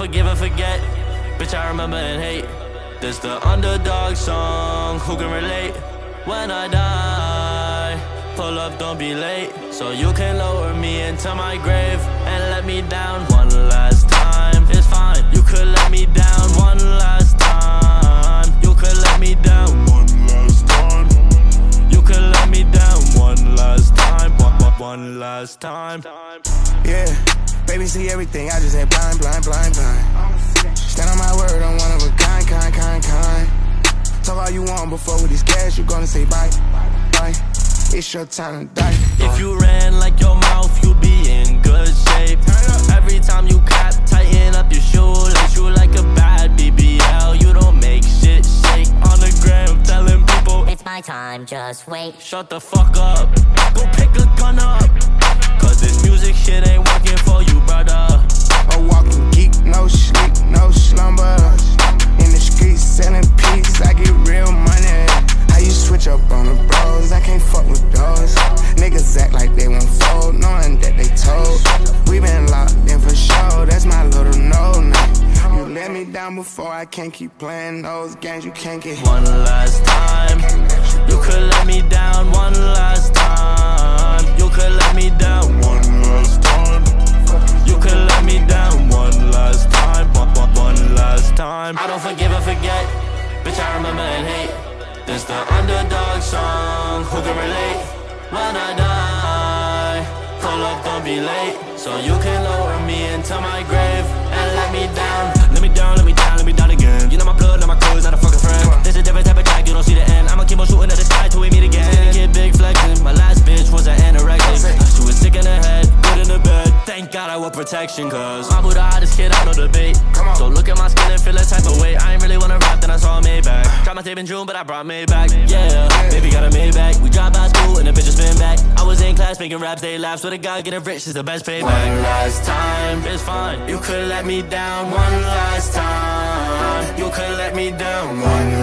forgive or forget. Bitch, I remember and hate. This the underdog song, who can relate? When I die, pull up, don't be late. So you can lower me into my grave and let me down one last time. It's fine, you could let me down one last time. You could let me down one last time. You could let me down one last time. One last time. Yeah, baby see everything, I just ain't blind. Stand on my word, I'm one of a kind. Talk all you want before with this gas, you gonna say bye. It's your time to die. If you ran like your mouth, you'd be in good shape. Every time you cap, tighten up your shoelace. You like a bad BBL, you don't make shit shake. On the gram, telling people it's my time, just wait. Shut the fuck up, go pick a gun up. Cause this music shit ain't working for you, brother. A walking geek, no sleep, no slumber. In the streets selling peace, I get real money. How you switch up on the bros? I can't fuck with those. Niggas act like they won't fold, knowing that they told. We been locked in for sure, that's my little no-no. You let me down before, I can't keep playing those games, you can't get one last time. You could let me down one last time. You could let me down one last time. You could let me down one last time. One last time. I don't forgive or forget. Bitch, I remember and hate. This the underdog song, who can relate? When I die, pull up, don't be late. So you can lower me into my grave and let me down. Let me down, let me down, let me down again. You know my blood, not my clothes, not a fucking friend. This a different type of track, you don't see the end. I'ma keep on shooting at the sky till we meet again. Didn't get big flexing, my last bitch was an anorexic. She was sick in the head, good in the bed. Thank God I wore protection, cause I'm who the hottest kid, I no debate. So look at my skin and feel a type of way. I ain't really wanna rap, then I saw Maybach. Dropped my tape in June, but I brought Maybach. Yeah, baby got a Maybach. We dropped by school and the bitches spin back. I was in class making raps, they laugh. So the guy getting rich is the best payback. One last time, it's fine. You could let me down one last time. You could let me down one